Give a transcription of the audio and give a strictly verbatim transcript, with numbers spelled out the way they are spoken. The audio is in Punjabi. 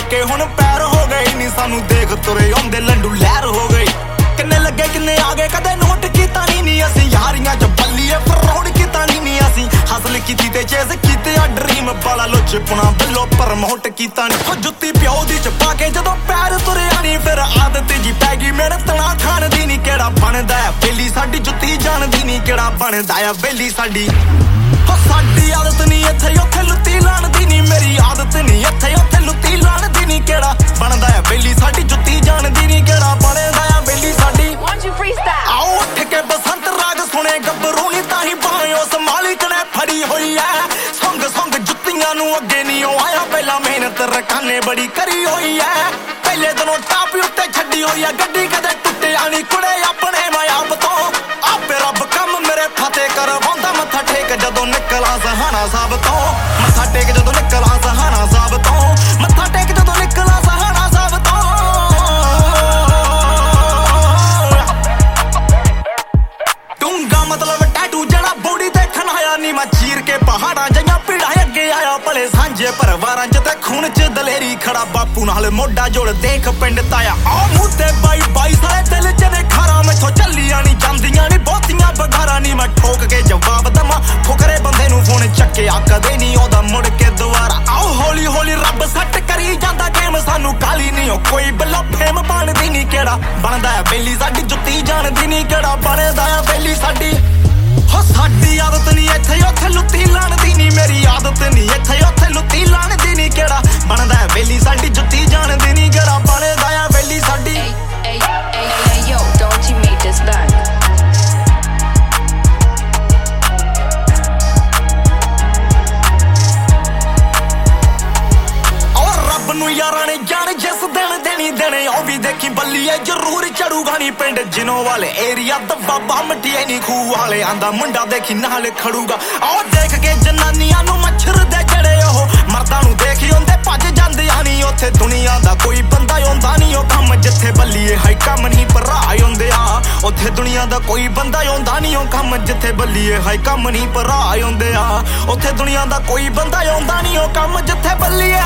ਕੇ ਹੁਣ ਪੈਰ ਹੋ ਗਏ ਨੀ ਸਾਨੂੰ ਦੇਖ ਤੁਰੇ ਆਉਂਦੇ ਲੰਡੂ ਲਹਿਰ ਹੋ ਗਈ ਕਿੰਨੇ ਲੱਗੇ ਕਿੰਨੇ ਆ ਗਏ ਕਦੇ ਨੋਟ ਕੀਤਾ ਨਹੀਂ ਨੀ ਅਸੀਂ ਯਾਰੀਆਂ ਚ ਬੱਲੀਏ ਫਰੌਡ ਕੀਤਾ ਨਹੀਂ ਨੀ ਅਸੀਂ ਹਾਸਲ ਕੀਤੀ ਤੇ ਚੇਜ਼ ਕੀਤੇ ਆ ਡ੍ਰੀਮ ਵਾਲਾ ਲੁੱਚਪਣਾ ਵੱਲੋਂ ਪ੍ਰਮੋਟ ਕੀਤਾ ਨੀ ਉਹ ਜੁੱਤੀ ਪਿਓ ਦੀ ਚਪਾ ਕੇ ਜਦੋਂ ਪੈਰ ਤੁਰਿਆ ਨੀ ਫਿਰ ਆਦਤ ਜੀ ਪੈ ਗਈ ਮਿਹਨਤ ਨਾ ਖਾਣ ਦੀ ਨੀ ਕਿਹੜਾ ਬਣਦਾ ਆ ਵੇਲੀ ਸਾਡੀ ਜੁੱਤੀ ਜਾਣਦੀ ਨੀ ਕਿਹੜਾ ਬਣਦਾ ਆ ਵੇਲੀ ਸਾਡੀ ਹੋ ਸਾਡੀ ਆਦਤ ਨੀ ਇੱਥੇ ਉੱਥੇ ਲੁੱਤੀ ਲਾਣ ਦੀ ਨੀ ਮੇਰੀ ਆਦਤ ਨੀ ਇੱਥੇ ਉੱਥੇ ਲੁੱਤੀ ਲਾਣ ਦੀ ਨੀ ਕਿਹੜਾ ਬਣਦਾ ਆ ਵੇਲੀ ਸਾਡੀ ਜੁੱਤੀ ਜਾਣਦੀ ਨੀ ਕਿਹੜਾ ਬਣਦਾ ਆ ਵੇਲੀ ਸਾਡੀ ਆਓ ਉੱਠ ਕੇ ਬਸੰਤ ਰਾਗ ਸੁਣੇ ਗੱਭਰੂ ਨੀ ਤਾਂ ਹੀ ਬਾਹੋਂ ਉਸ ਮਾਲਿਕ ਨੇ ਫੜੀ ਹੋਈ ਐ ਸੰਗ ਸੰਗ ਜੁੱਤੀਆਂ ਨੂੰ ਅੱਗੇ ਨੀ ਉਹ ਆਇਆ ਪਹਿਲਾਂ ਮਿਹਨਤ ਰਕਾਨੇ ਬੜੀ ਕਰੀ ਹੋਈ ਐ ਪਹਿਲੇ ਦਿਨੋਂ ਟਾਪ ਉੱਤੇ ਛੱਡੀ ਹੋਈ ਐ ਗੱਡੀ ਕਦੇ ਟੁੱਟਿਆ ਨੀ ਕੁੜੇ ਆਪਣੇ ਮਾਇਆਬ ਤੋਂ ਆਪੇ ਰੱਬ ਕੰਮ ਮੇਰੇ ਫਤਿਹ ਕਰਵਾਉਂਦਾ ਮੱਥਾ ਟੇਕ ਜਦੋਂ ਨਿਕਲਾਂ ਸਹਾਣਾ ਸਾਹਿਬ ਤੋਂ ਮੱਥਾ ਟੇਕ ਜਦੋਂ ਨਿਕਲਾਂ ਸਹਾਣਾ ਸਾਹਿਬ ਤੋਂ ਮੱਥਾ ਟੇਕ ਜਦੋਂ ਨਿਕਲਾਂ ਸਹਾਣਾ ਸਾਹਿਬ ਤੋਂ ਡੂੰਗਾ ਮਤਲਬ ਟੈਟੂ ਜਿਹੜਾ ਬੋਡੀ ਦੇਖਣ ਆਇਆ ਨੀ ਮੈਂ ਚੀਰ ਕੇ ਪਹਾੜਾਂ ਜਈਆਂ ਪੀੜਾਂ ਅੱਗੇ ਆਇਆ ਭਲੇ ਸਾਂਝੇ ਪਰਿਵਾਰਾਂ ਚ ਤੇ ਖੂਨ ਚ ਦਲੇਰੀ ਖੜਾ ਬਾਪੂ ਨਾਲ ਮੋਢਾ ਜੋੜ ਦੇਖ ਪਿੰਡ ਤਾਇਆ ਆ ਮੂੰਹ ਤੇ ਬਾਈ ਬਾਈ ਸਾਰੇ ਦਿਲ ਚ ਨੇ ਖਾਰਾਂ ਮੈਥੋਂ ਚੱਲੀਆਂ ਨੀ ਜਾਂਦੀਆਂ ਨੀ ਬਹੁਤੀਆਂ ਬਗਾਰਾਂ ਨੀ ਮੈਂ ਠੋਕ ਕੇ ਜਵਾਬ ਦਵਾਂ ਫੁਕਰੇ ਬੰਦੇ ਨੂੰ ਫੋਨ ਚੱਕਿਆ ਕਦੇ ਨੀ ਉਹਦਾ ਮੁੜ ਕੇ ਦੁਬਾਰਾ ਆਓ ਹੌਲੀ ਹੌਲੀ ਰੱਬ ਸੱਟ ਕਰੀ ਜਾਂਦਾ ਗੇਮ ਸਾਨੂੰ ਕਾਲੀ ਨੀ ਉਹ ਕੋਈ ਬੱਲਾ ਫੇਮ ਬਣਦੀ ਨੀ ਕਿਹੜਾ ਬਣਦਾ ਆ ਵੇਲੀ ਸਾਡੀ ਜੁੱਤੀ ਜਾਣਦੀ ਨੀ ਕਿਹੜਾ ਬਣਦਾ ਆ ਵੇਲੀ ਸਾਡੀ ਹੋ ਸਾਡੀ ਆਦਤ ਨੀ ਇੱਥੇ ਉੱਥੇ ਲੁੱਤੀ ਲਾਣ ਦੀ ਨੀ ਮੇਰੀ ਆਦਤ ਨੀ ਇੱਥੇ ਉੱਥੇ ਲੁੱਤੀ ਲਾਣ ਦੀ ਨੀ ਕਿਹੜਾ ਬਣਦਾ ਆ ਵੇਲੀ ਸਾਡੀ ਜੁੱਤੀ ਜਾਣਦੀ ਨੀ ਕਿਹੜਾ ਬਣਦਾ ਆ ਵੇਲੀ ਸਾਡੀ ਨੂੰ ਯਾਰਾਂ ਨੇ ਜਾਣ ਜਿਸ ਦਿਨ ਦੇਣੀ ਦੇਣੇ ਉਹ ਵੀ ਦੇਖੀ ਬੱਲੀਏ ਜ਼ਰੂਰ ਚੜੂਗਾ ਨੀ ਪਿੰਡ ਜਿਨੋ ਵਾਲੇ ਏਰੀਆ ਦਬਾਬਾ ਮਟੀਏ ਨੀ ਖੂਹ ਵਾਲੇ ਆਂਦਾ ਮੁੰਡਾ ਦੇਖੀ ਨਾਲ ਖੜੂਗਾ ਆਹ ਦੇਖ ਕੇ ਜਨਾਨੀਆਂ ਨੂੰ ਮੱਛਰ ਦੇ ਜੜੇ ਉਹ ਮਰਦਾਂ ਨੂੰ ਦੇਖੀ ਹੁੰਦੇ ਭੱਜ ਜਾਂਦੇ ਆ ਨੀ ਉੱਥੇ ਦੁਨੀਆ ਦਾ ਕੋਈ ਬੰਦਾ ਆਉਂਦਾ ਨੀ ਉਹ ਕੰਮ ਜਿੱਥੇ ਬੱਲੀਏ ਹਾਈ ਕੰਮ ਨਹੀਂ ਭਰਾ ਆਉਂਦੇ ਆ ਉੱਥੇ ਦੁਨੀਆ ਦਾ ਕੋਈ ਬੰਦਾ ਆਉਂਦਾ ਨੀ ਉਹ ਕੰਮ ਜਿੱਥੇ ਬੱਲੀਏ ਹਾਈ ਕੰਮ ਨਹੀਂ ਭਰਾ ਆਉਂਦੇ ਆ ਉੱਥੇ ਦੁਨੀਆ ਦਾ ਕੋਈ ਬੰਦਾ ਆਉਂਦਾ ਨੀ ਉਹ ਕੰਮ ਜਿੱਥੇ ਬੱਲੀਏ